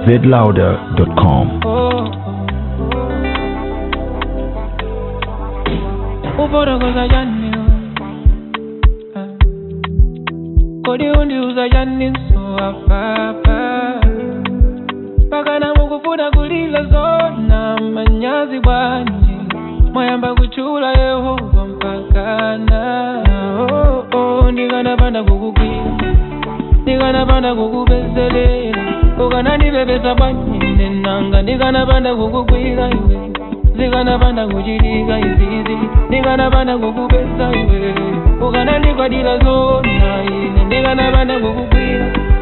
zlouder.com. Ufotokoza jani kodi undiuza jani so afapa pakana mukufuna kulila zona manyazi bwanji mwayamba kuchula Yehova mpakana ndikanapanda kukugwira ndikanapanda kukubezelela ukanandibebesa bwanjine nanga ndikanapanda kukugwira iwe ndikanapanda kuchilika izizi ndikanapanda kukubesa iwe ukanandikwadila zona ine ndikanapanda kukugwira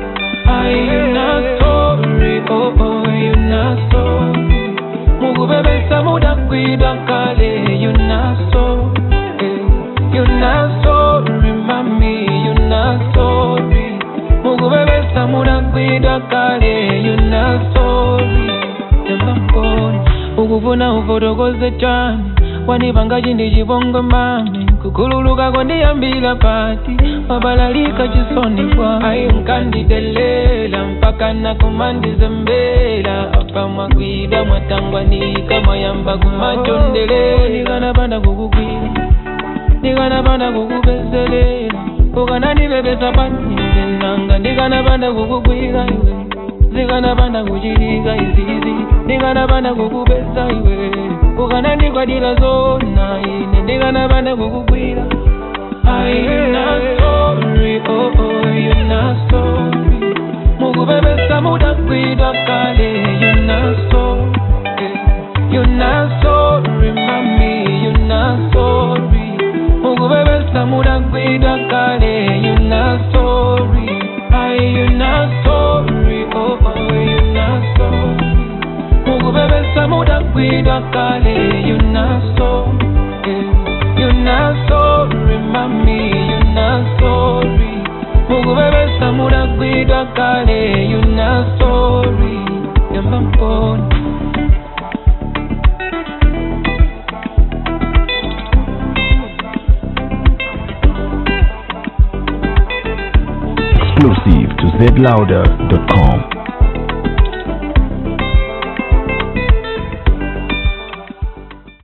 you not sorry, you not sorry mukubebesa mudakwida kale you not sorry, you not sorry mami you not sorry mukubebesa mudakwida kale you not sorry ndembamboni ukufuna ufotokoze chani wanipanga chindi chibongo mami kukululuka kondiyambila pati wabalalika chisoni kwa ayi nkandidelela mpaka nakumandizembela apa mwakwida mwatangwanika mwayamba kumachondele ndikanapanda kukugwira ndikanapanda kukubezelela ukanandibebesa panine nanga ndikanapanda kukugwira iwe ndikanapanda kuchilika izizi ndikanapanda kukubesa iwe ukanandikwadila zona ine ndikanapanda kukugwira you not sorry, you not sorry mukubebesa mudakwida kale you not sorry, you not sorry mami you not sorry mukubebesa mudakwida kale you not sorry you not sorry, you not sorry mukubebesa mudakwida kale you not sorry, you not sorry mami you not sorry mukubebesa mudakwida kale you not sorry yambamboni Exclusive to zlouder.com.